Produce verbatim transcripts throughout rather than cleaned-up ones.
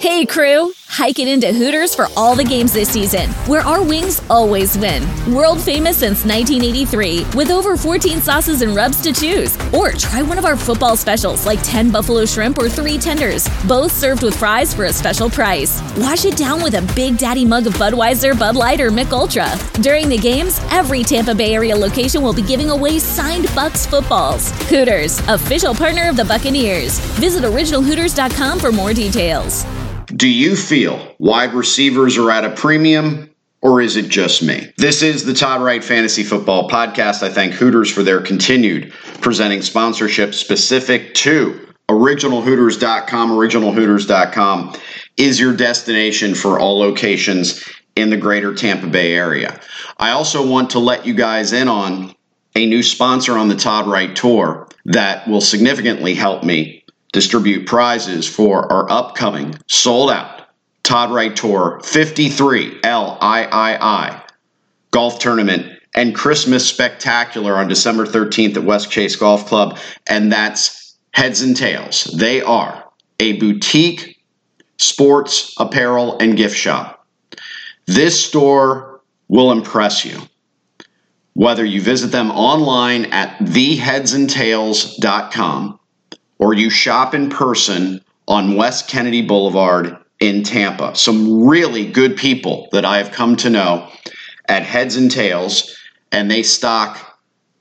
Hey crew, hike it into Hooters for all the games this season, where our wings always win. World famous since nineteen eighty-three, with over fourteen sauces and rubs to choose. Or try one of our football specials like ten buffalo shrimp or three tenders, both served with fries for a special price. Wash it down with a Big Daddy mug of Budweiser, Bud Light, or Mick Ultra. During the games, every Tampa Bay area location will be giving away signed Bucs footballs. Hooters, official partner of the Buccaneers. Visit original hooters dot com for more details. Do you feel wide receivers are at a premium, or is it just me? This is the Todd Wright Fantasy Football Podcast. I thank Hooters for their continued presenting sponsorship specific to original hooters dot com. original hooters dot com is your destination for all locations in the greater Tampa Bay area. I also want to let you guys in on a new sponsor on the Todd Wright Tour that will significantly help me distribute prizes for our upcoming sold-out Todd Wright Tour fifty-three L I I I golf tournament and Christmas spectacular on December thirteenth at West Chase Golf Club, and that's Heads and Tails. They are a boutique sports apparel and gift shop. This store will impress you. Whether you visit them online at the heads and tails dot com or you shop in person on West Kennedy Boulevard in Tampa. Some really good people that I have come to know at Heads and Tails, and they stock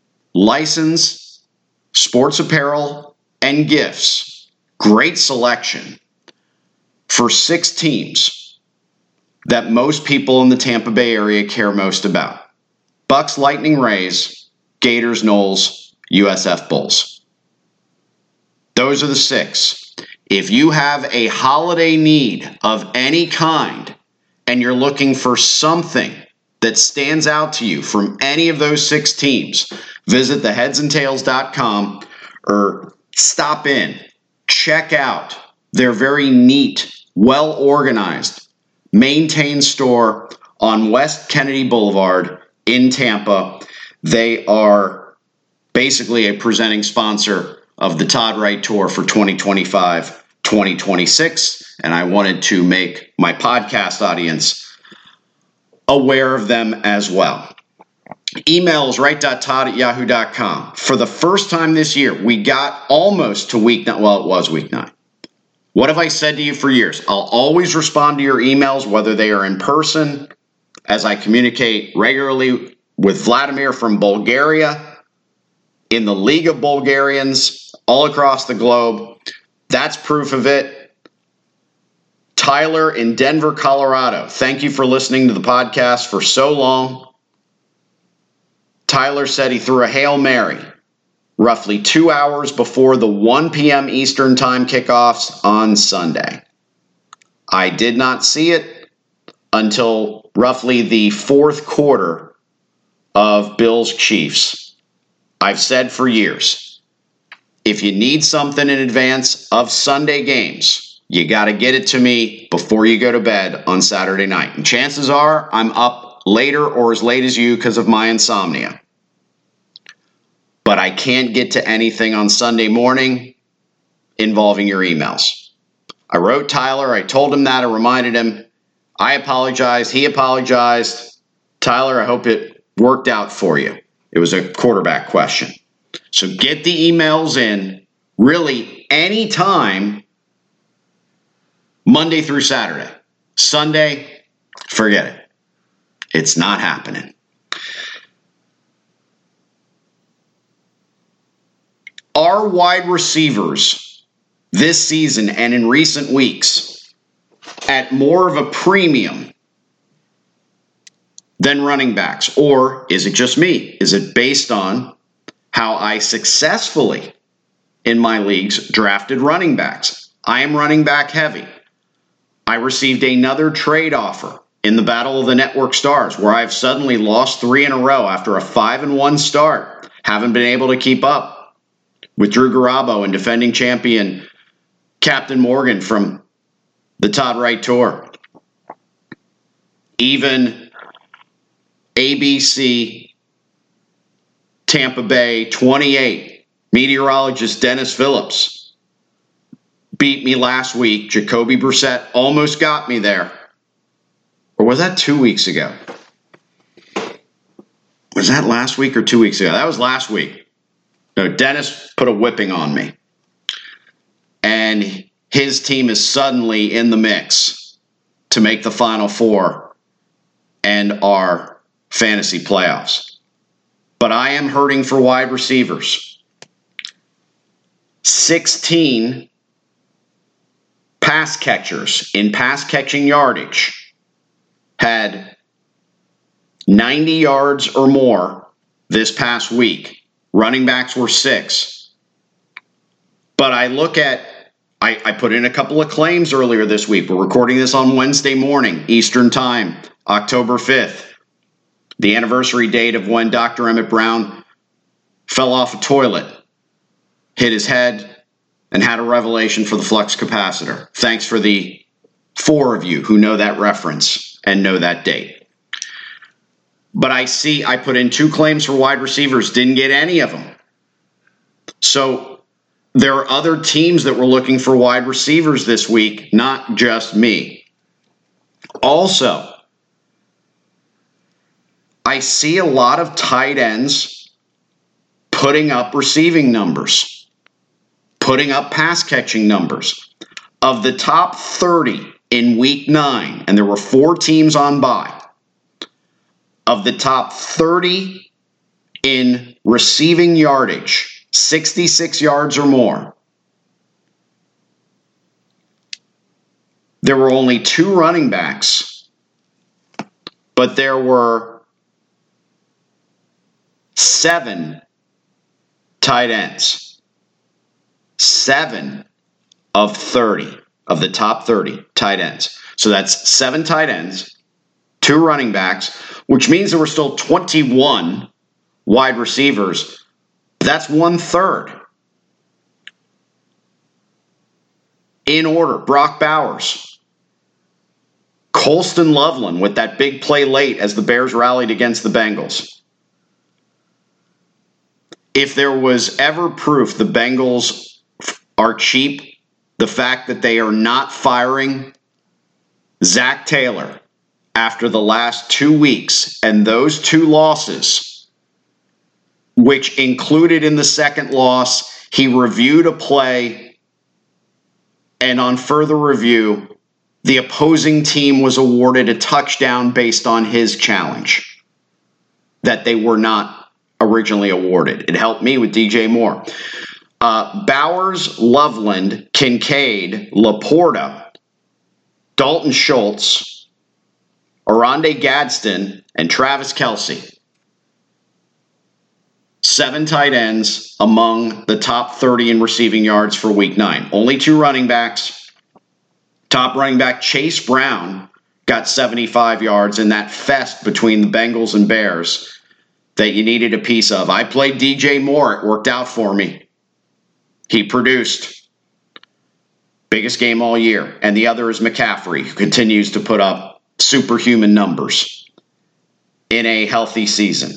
licensed sports apparel and gifts. Great selection for six teams that most people in the Tampa Bay area care most about. Bucks, Lightning, Rays, Gators, Knowles, U S F Bulls. Those are the six. If you have a holiday need of any kind and you're looking for something that stands out to you from any of those six teams, visit the heads and tails dot com or stop in, check out their very neat, well-organized, maintained store on West Kennedy Boulevard in Tampa. They are basically a presenting sponsor of the Todd Wright Tour for twenty twenty-five twenty twenty-six, and I wanted to make my podcast audience aware of them as well. Email is wright dot todd at yahoo dot com. For the first time this year, we got almost to week nine. Well, it was week nine. What have I said to you for years? I'll always respond to your emails, whether they are in person, as I communicate regularly with Vladimir from Bulgaria, in the League of Bulgarians, all across the globe. That's proof of it. Tyler in Denver, Colorado. Thank you for listening to the podcast for so long. Tyler said he threw a Hail Mary roughly two hours before the one p.m. Eastern Time kickoffs on Sunday. I did not see it until roughly the fourth quarter of Bills Chiefs. I've said for years, if you need something in advance of Sunday games, you got to get it to me before you go to bed on Saturday night. And chances are I'm up later or as late as you because of my insomnia. But I can't get to anything on Sunday morning involving your emails. I wrote Tyler. I told him that. I reminded him. I apologized. He apologized. Tyler, I hope it worked out for you. It was a quarterback question. So get the emails in really any time Monday through Saturday. Sunday, forget it. It's not happening. Our wide receivers this season and in recent weeks at more of a premium than running backs? Or is it just me? Is it based on how I successfully in my leagues drafted running backs? I am running back heavy. I received another trade offer in the Battle of the Network Stars where I've suddenly lost three in a row after a five and one start. Haven't been able to keep up with Drew Garabo and defending champion Captain Morgan from the Todd Wright Tour. Even A B C Tampa Bay twenty-eight meteorologist Dennis Phillips beat me last week. Jacoby Brissett almost got me there. Or was that two weeks ago? Was that last week or two weeks ago? That was last week. No, Dennis put a whipping on me. And his team is suddenly in the mix to make the Final Four and our fantasy playoffs. But I am hurting for wide receivers. sixteen pass catchers in pass catching yardage had ninety yards or more this past week. Running backs were six. But I look at, I, I put in a couple of claims earlier this week. We're recording this on Wednesday morning, Eastern Time, October fifth, the anniversary date of when Doctor Emmett Brown fell off a toilet, hit his head, and had a revelation for the flux capacitor. Thanks for the four of you who know that reference and know that date. But I see I put in two claims for wide receivers, didn't get any of them. So there are other teams that were looking for wide receivers this week, not just me. Also, I see a lot of tight ends putting up receiving numbers, putting up pass catching numbers. Of the top thirty in week nine, and there were four teams on bye, of the top thirty in receiving yardage, sixty-six yards or more, there were only two running backs, but there were seven tight ends. Seven of thirty, of the top thirty tight ends. So that's seven tight ends, two running backs, which means there were still twenty-one wide receivers. That's one third. In order, Brock Bowers, Colston Loveland with that big play late as the Bears rallied against the Bengals. If there was ever proof the Bengals are cheap, the fact that they are not firing Zach Taylor after the last two weeks and those two losses, which included in the second loss, he reviewed a play, and on further review, the opposing team was awarded a touchdown based on his challenge that they were not originally awarded. It helped me with D J Moore. Uh, Bowers, Loveland, Kincaid, Laporta, Dalton Schultz, Oronde Gadsden, and Travis Kelce. Seven tight ends among the top thirty in receiving yards for week nine. Only two running backs. Top running back Chase Brown got seventy-five yards in that fest between the Bengals and Bears that you needed a piece of. I played D J Moore. It worked out for me. He produced. Biggest game all year. And the other is McCaffrey, who continues to put up superhuman numbers in a healthy season.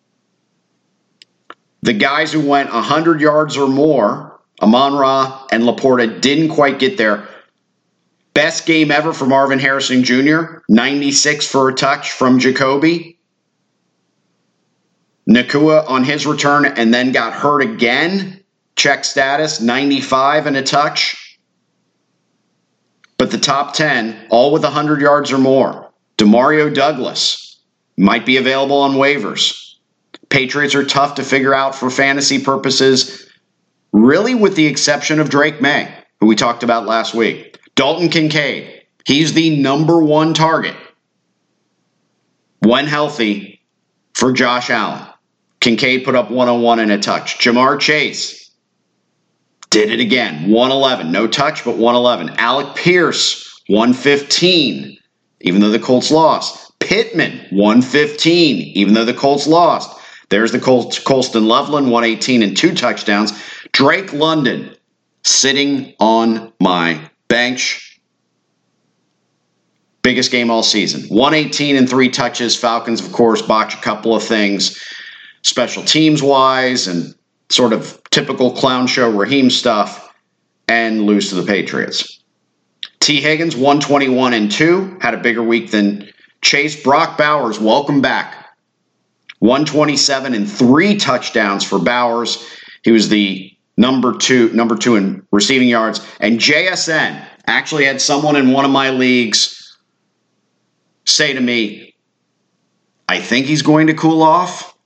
The guys who went one hundred yards or more, Amon-Ra and Laporta, didn't quite get there. Best game ever for Marvin Harrison Junior, ninety-six for a touch from Jacoby. Nakua on his return and then got hurt again. Check status, ninety-five and a touch. But the top ten, all with one hundred yards or more. Demario Douglas might be available on waivers. Patriots are tough to figure out for fantasy purposes, really with the exception of Drake May, who we talked about last week. Dalton Kincaid, he's the number one target, when healthy, for Josh Allen. Kincaid put up one oh one and a touch. Jamar Chase did it again, one eleven. No touch, but one eleven. Alec Pierce, one fifteen, even though the Colts lost. Pittman, one fifteen, even though the Colts lost. There's the Colts, Colston Loveland, one eighteen and two touchdowns. Drake London, sitting on my bench. Biggest game all season. one eighteen and three touches. Falcons, of course, botch a couple of things special teams-wise and sort of typical clown show Raheem stuff. and lose to the Patriots. T. Higgins, one twenty-one and two, had a bigger week than Chase. Brock Bowers, welcome back. one twenty-seven and three touchdowns for Bowers. He was the number two, number two in receiving yards. And J S N actually had someone in one of my leagues say to me, I think he's going to cool off.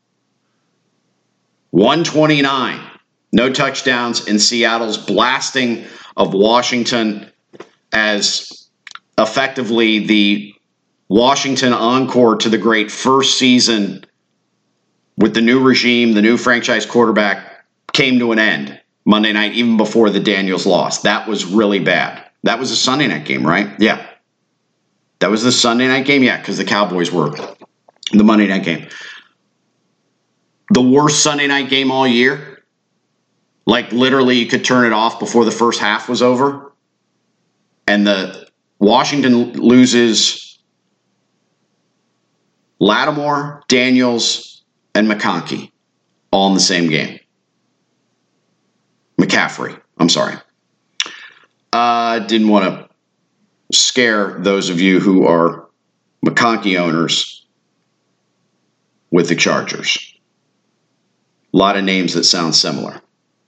one twenty-nine. No touchdowns in Seattle's blasting of Washington as effectively the Washington encore to the great first season with the new regime, the new franchise quarterback, came to an end Monday night, even before the Daniels loss. That was really bad. That was a Sunday night game, right? Yeah. That was the Sunday night game? Yeah, because the Cowboys were the Monday night game. The worst Sunday night game all year. Like, literally, you could turn it off before the first half was over. And the Washington loses Lattimore, Daniels, and McConkey all in the same game. McCaffrey, I'm sorry. I uh, didn't want to scare those of you who are McConkey owners with the Chargers. A lot of names that sound similar.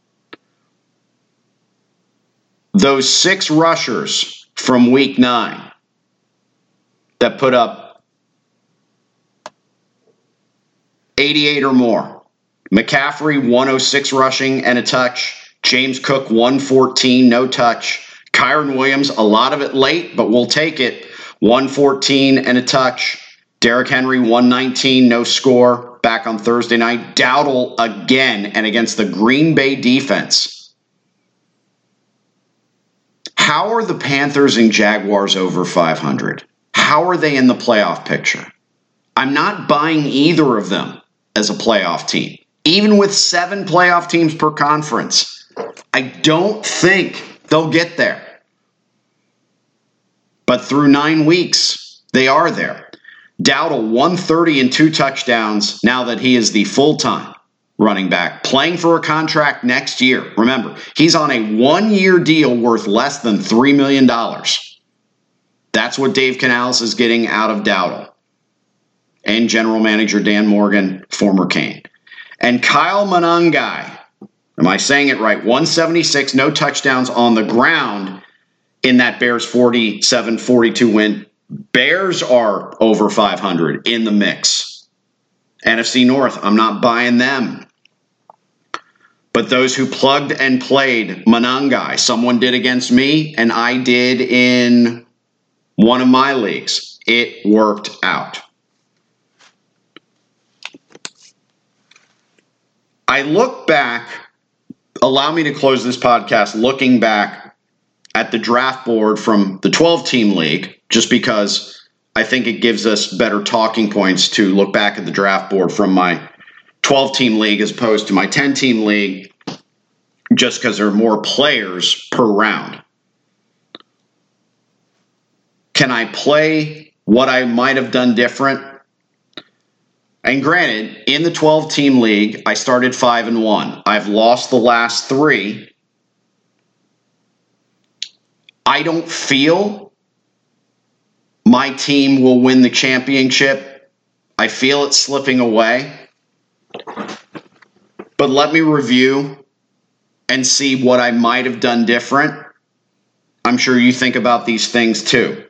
Those six rushers from week nine that put up eighty-eight or more. McCaffrey, one oh six rushing and a touch. James Cook, one fourteen, no touch. Kyron Williams, a lot of it late, but we'll take it. one fourteen and a touch. Derrick Henry, one nineteen, no score. Back on Thursday night. Dowdle again, and against the Green Bay defense. How are the Panthers and Jaguars over five hundred? How are they in the playoff picture? I'm not buying either of them as a playoff team. Even with seven playoff teams per conference, I don't think they'll get there. But through nine weeks, they are there. Dowdle, one thirty and two touchdowns now that he is the full-time running back, playing for a contract next year. Remember, he's on a one-year deal worth less than three million dollars. That's what Dave Canales is getting out of Dowdle. And general manager Dan Morgan, former Kane. And Kyle Monangai, am I saying it right? one seventy-six, no touchdowns on the ground in that Bears forty-seven forty-two win. Bears are over five hundred in the mix. N F C North, I'm not buying them. But those who plugged and played Monangai, someone did against me, and I did in one of my leagues. It worked out. I look back, allow me to close this podcast looking back at the draft board from the twelve-team league, just because I think it gives us better talking points to look back at the draft board from my twelve-team league as opposed to my ten-team league, just because there are more players per round. Can I play what I might have done different? And granted, in the twelve-team league, I started five and one. I've lost the last three. I don't feel my team will win the championship. I feel it's slipping away. But let me review and see what I might have done different. I'm sure you think about these things too.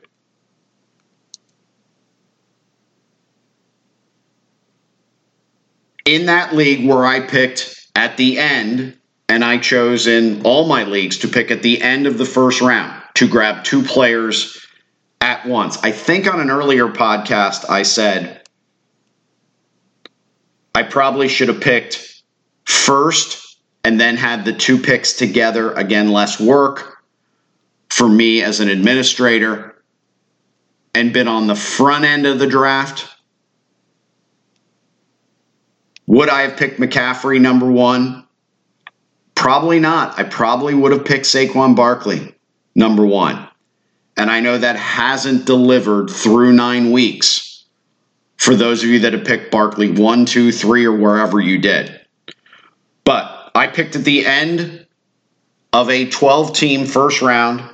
In that league where I picked at the end, and I chose in all my leagues to pick at the end of the first round to grab two players at once. I think on an earlier podcast I said I probably should have picked first and then had the two picks together. Again, less work for me as an administrator, and been on the front end of the draft. Would I have picked McCaffrey number one? Probably not. I probably would have picked Saquon Barkley number one. And I know that hasn't delivered through nine weeks for those of you that have picked Barkley one, two, three, or wherever you did. But I picked at the end of a twelve-team first round.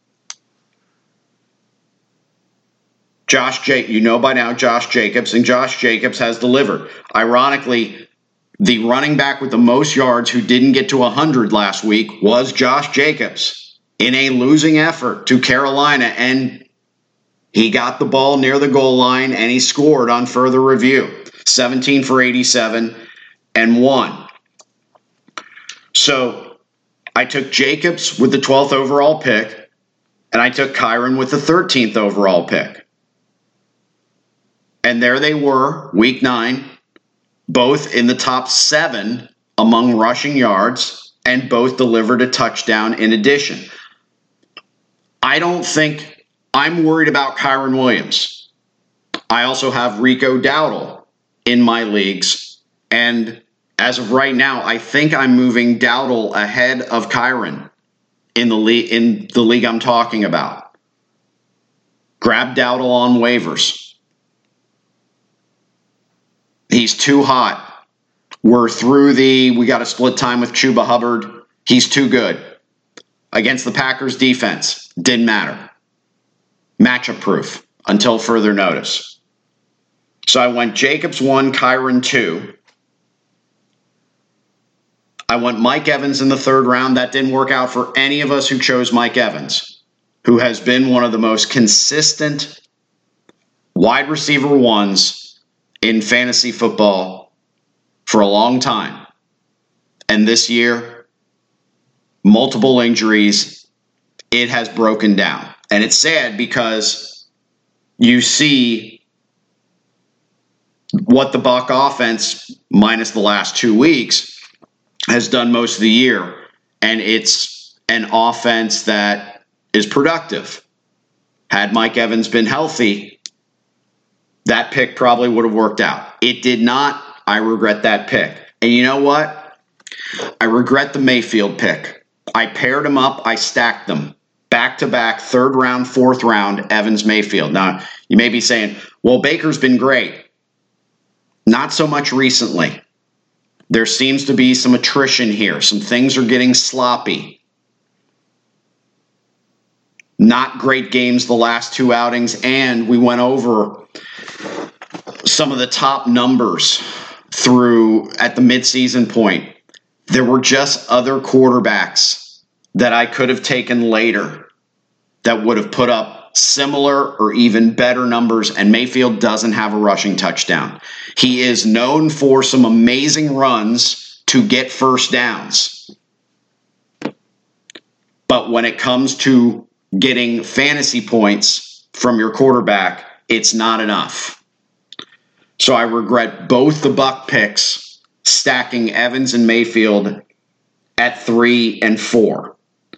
Josh Jacobs, you know by now Josh Jacobs, and Josh Jacobs has delivered. Ironically, the running back with the most yards who didn't get to one hundred last week was Josh Jacobs in a losing effort to Carolina, and he got the ball near the goal line, and he scored on further review. seventeen for eighty-seven and one. So I took Jacobs with the twelfth overall pick, and I took Kyren with the thirteenth overall pick. And there they were, week nine, both in the top seven among rushing yards, and both delivered a touchdown in addition. I don't think I'm worried about Kyren Williams. I also have Rico Dowdle in my leagues, and as of right now, I think I'm moving Dowdle ahead of Kyren in the league in the league I'm talking about. Grab Dowdle on waivers. He's too hot. We're through the, we got to split time with Chuba Hubbard. He's too good. Against the Packers defense, didn't matter. Matchup proof until further notice. So I went Jacobs one, Kyren two. I went Mike Evans in the third round. That didn't work out for any of us who chose Mike Evans, who has been one of the most consistent wide receiver ones in fantasy football for a long time. And this year, multiple injuries, it has broken down. And it's sad because you see what the Buck offense, minus the last two weeks, has done most of the year. And it's an offense that is productive. Had Mike Evans been healthy, that pick probably would have worked out. It did not. I regret that pick. And you know what? I regret the Mayfield pick. I paired them up. I stacked them. Back-to-back, third round, fourth round, Evans, Mayfield. Now, you may be saying, well, Baker's been great. Not so much recently. There seems to be some attrition here. Some things are getting sloppy. Not great games the last two outings, and we went over some of the top numbers through at the midseason point. There were just other quarterbacks that I could have taken later that would have put up similar or even better numbers, and Mayfield doesn't have a rushing touchdown. He is known for some amazing runs to get first downs. But when it comes to getting fantasy points from your quarterback, it's not enough. So I regret both the Buck picks, stacking Evans and Mayfield at three and four.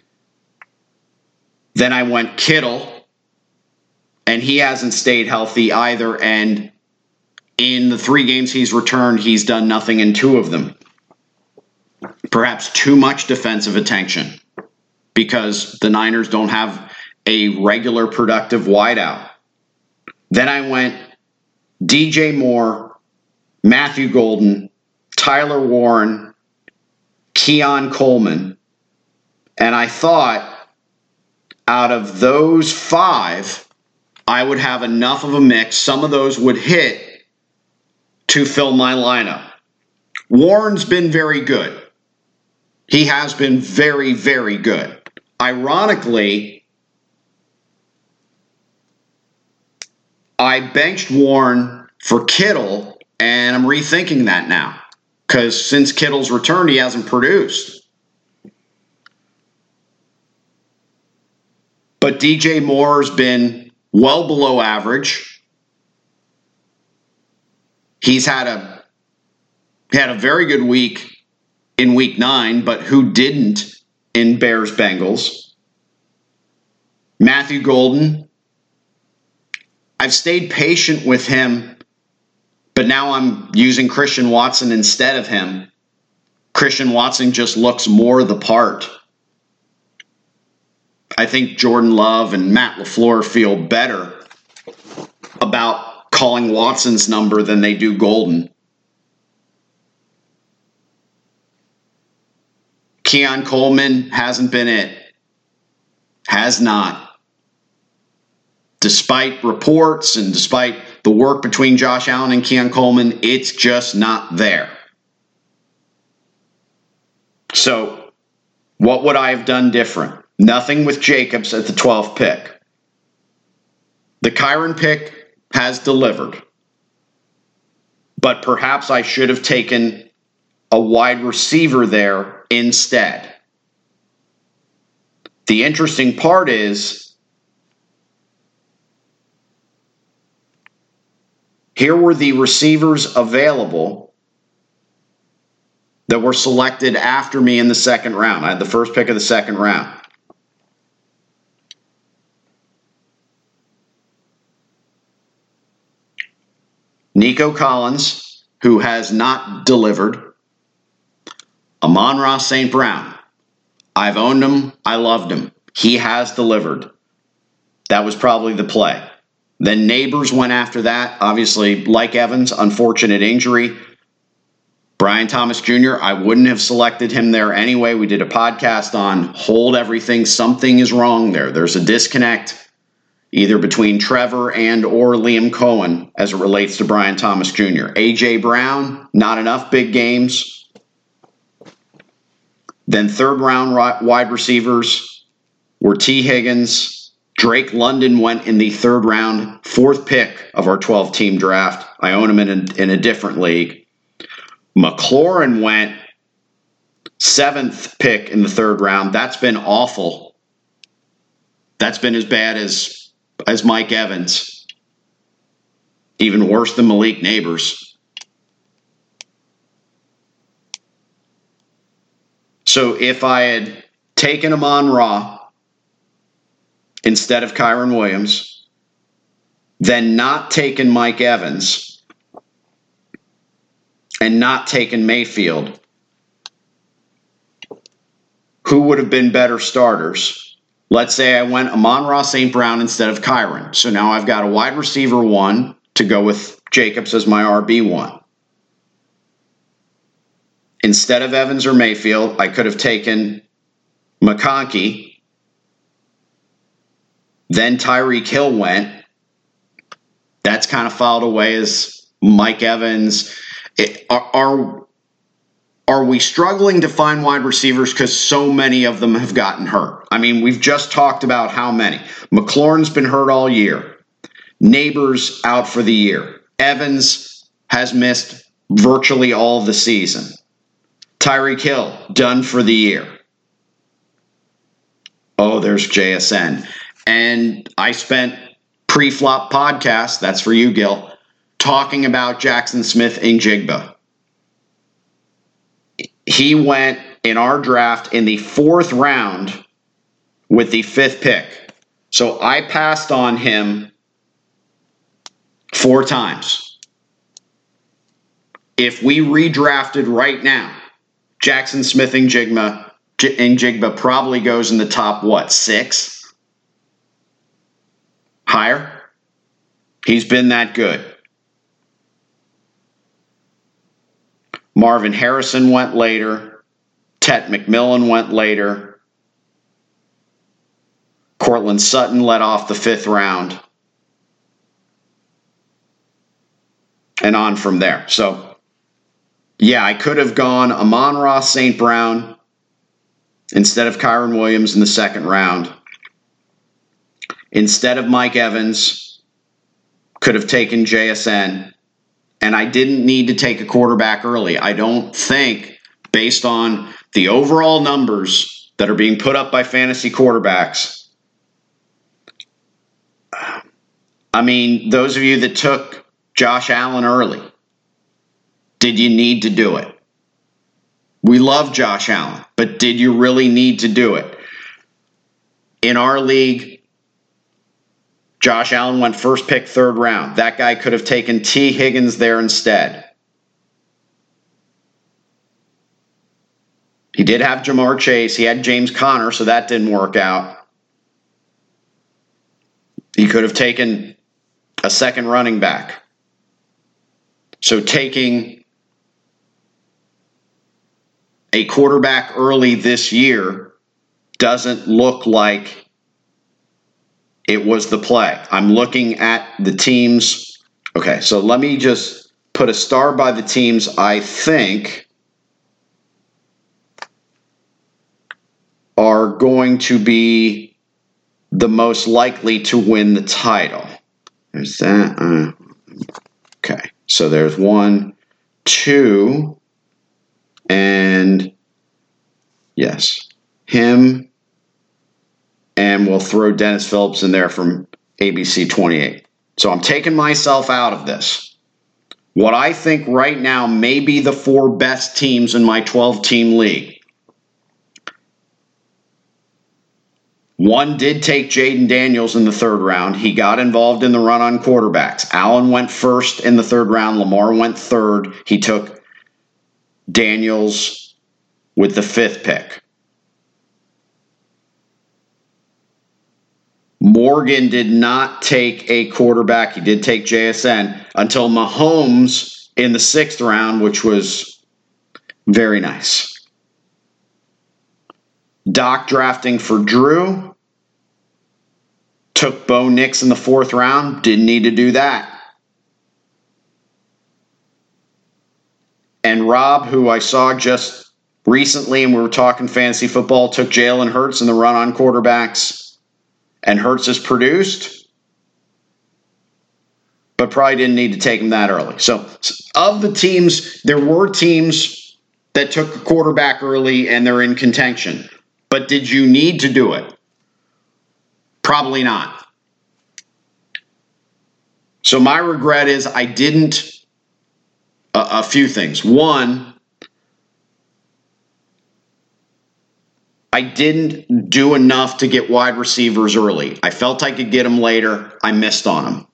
Then I went Kittle, and he hasn't stayed healthy either. And in the three games he's returned, he's done nothing in two of them. Perhaps too much defensive attention because the Niners don't have a regular productive wideout. Then I went D J Moore, Matthew Golden, Tyler Warren, Keon Coleman. And I thought out of those five, I would have enough of a mix. Some of those would hit to fill my lineup. Warren's been very good. He has been very, very good. Ironically, I benched Warren for Kittle, and I'm rethinking that now. Because since Kittle's returned, he hasn't produced. But D J Moore's been well below average. He's had a he had a very good week in week nine, but who didn't in Bears-Bengals? Matthew Golden. I've stayed patient with him, but now I'm using Christian Watson instead of him. Christian Watson just looks more the part. I think Jordan Love and Matt LaFleur feel better about calling Watson's number than they do Golden. Keon Coleman hasn't been it. Has not. Despite reports and despite the work between Josh Allen and Keon Coleman, it's just not there. So, what would I have done different? Nothing with Jacobs at the twelfth pick. The Kyren pick has delivered. But perhaps I should have taken a wide receiver there instead. The interesting part is, here were the receivers available that were selected after me in the second round. I had the first pick of the second round. Nico Collins, who has not delivered. Amon-Ra Saint Brown. I've owned him. I loved him. He has delivered. That was probably the play. Then Neighbors went after that. Obviously, like Evans, unfortunate injury. Brian Thomas Junior, I wouldn't have selected him there anyway. We did a podcast on hold everything. Something is wrong there. There's a disconnect either between Trevor and or Liam Cohen as it relates to Brian Thomas Junior A J. Brown, not enough big games. Then third round wide receivers were T. Higgins. Drake London went in the third round, fourth pick of our twelve-team draft. I own him in a, in a different league. McLaurin went seventh pick in the third round. That's been awful. That's been as bad as as Mike Evans. Even worse than Malik Neighbors. So if I had taken Amon-Ra instead of Kyren Williams, then not taken Mike Evans, and not taken Mayfield, who would have been better starters? Let's say I went Amon-Ra Saint Brown instead of Kyren. So now I've got a wide receiver one to go with Jacobs as my R B one. Instead of Evans or Mayfield, I could have taken McConkey. Then Tyreek Hill went. That's kind of filed away as Mike Evans. It, are, are, are we struggling to find wide receivers because so many of them have gotten hurt? I mean, we've just talked about how many. McLaurin's been hurt all year. Neighbors out for the year. Evans has missed virtually all of the season. Tyreek Hill, done for the year. Oh, there's J S N. And I spent pre-flop podcast, that's for you, Gil, talking about Jackson Smith-Njigba. He went in our draft in the fourth round with the fifth pick. So I passed on him four times. If we redrafted right now, Jackson Smith-Njigba Njigba probably goes in the top, what, six? Higher? He's been that good. Marvin Harrison went later. Tet McMillan went later. Cortland Sutton led off the fifth round. And on from there. So, yeah, I could have gone Amon-Ra Saint Brown instead of Kyren Williams in the second round. Instead of Mike Evans, could have taken J S N. And I didn't need to take a quarterback early. I don't think, based on the overall numbers that are being put up by fantasy quarterbacks, I mean, those of you that took Josh Allen early, did you need to do it? We love Josh Allen, but did you really need to do it? In our league, Josh Allen went first pick, third round. That guy could have taken T. Higgins there instead. He did have Jamar Chase. He had James Conner, so that didn't work out. He could have taken a second running back. So taking a quarterback early this year doesn't look like it was the play. I'm looking at the teams. Okay, so let me just put a star by the teams I think are going to be the most likely to win the title. There's that. Uh, okay, so there's one, two, and yes, him, and we'll throw Dennis Phillips in there from A B C twenty-eight. So I'm taking myself out of this. What I think right now may be the four best teams in my twelve-team league. One did take Jaden Daniels in the third round. He got involved in the run on quarterbacks. Allen went first in the third round. Lamar went third. He took Daniels with the fifth pick. Morgan did not take a quarterback. He did take J S N until Mahomes in the sixth round, which was very nice. Doc drafting for Drew. Took Bo Nix in the fourth round. Didn't need to do that. And Rob, who I saw just recently, and we were talking fantasy football, took Jalen Hurts in the run on quarterbacks. And Hurts has produced, but probably didn't need to take him that early. So of the teams, there were teams that took a quarterback early and they're in contention. But did you need to do it? Probably not. So my regret is I didn't, a, a few things. One, I didn't do enough to get wide receivers early. I felt I could get them later. I missed on them.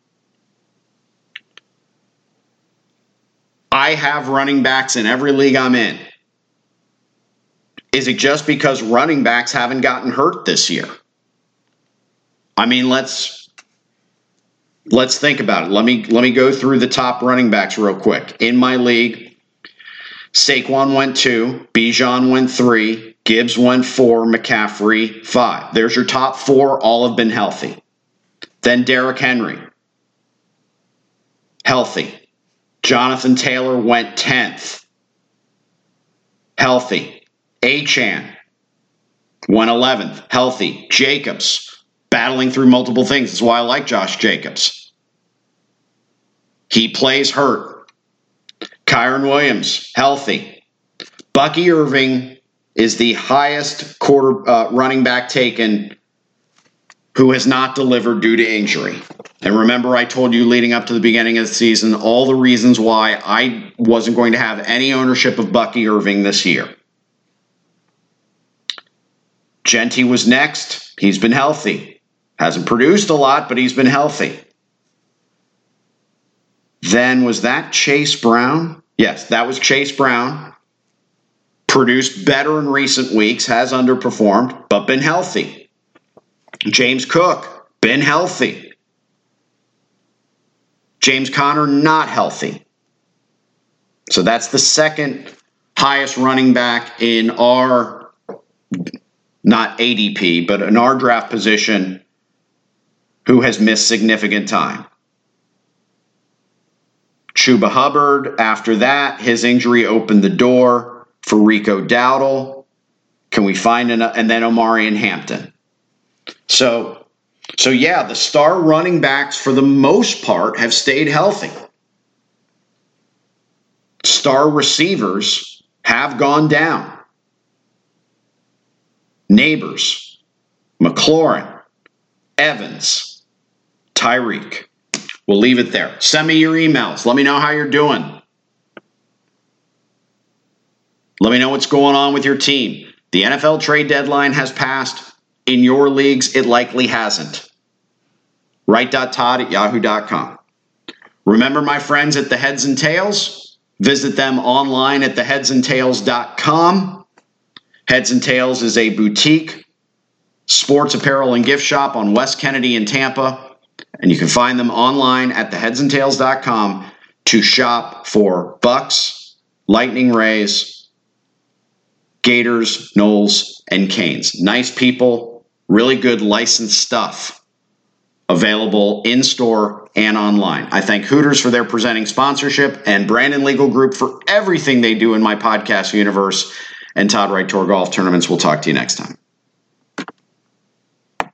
I have running backs in every league I'm in. Is it just because running backs haven't gotten hurt this year? I mean, let's let's think about it. Let me let me go through the top running backs real quick. In my league, Saquon went two, Bijan went three, Gibbs went four, McCaffrey five. There's your top four. All have been healthy. Then Derrick Henry, healthy. Jonathan Taylor went tenth, healthy. Achane went eleventh, healthy. Jacobs, battling through multiple things. That's why I like Josh Jacobs. He plays hurt. Kyron Williams, healthy. Bucky Irving is the highest quarter uh, running back taken who has not delivered due to injury. And remember, I told you leading up to the beginning of the season all the reasons why I wasn't going to have any ownership of Bucky Irving this year. Genty was next. He's been healthy. Hasn't produced a lot, but he's been healthy. Then was that Chase Brown? Yes, that was Chase Brown. Produced better in recent weeks, has underperformed, but been healthy. James Cook, been healthy. James Conner, not healthy. So that's the second highest running back in our, not A D P, but in our draft position who has missed significant time. Chuba Hubbard, after that, his injury opened the door for Rico Dowdle. Can we find an, and then Omarion Hampton. So, so yeah, the star running backs for the most part have stayed healthy. Star receivers have gone down. Neighbors, McLaurin, Evans, Tyreek. We'll leave it there. Send me your emails. Let me know how you're doing. Let me know what's going on with your team. The N F L trade deadline has passed. In your leagues, it likely hasn't. write.todd at yahoo dot com. Remember my friends at the Heads and Tails? Visit them online at the heads and tails dot com. Heads and Tails is a boutique sports apparel and gift shop on West Kennedy in Tampa. And you can find them online at the heads and tails dot com to shop for Bucks, Lightning Rays, Gators, Noles, and Canes. Nice people, really good licensed stuff available in-store and online. I thank Hooters for their presenting sponsorship and Brandon Legal Group for everything they do in my podcast universe. And Todd Wright Tour Golf Tournaments. We'll talk to you next time.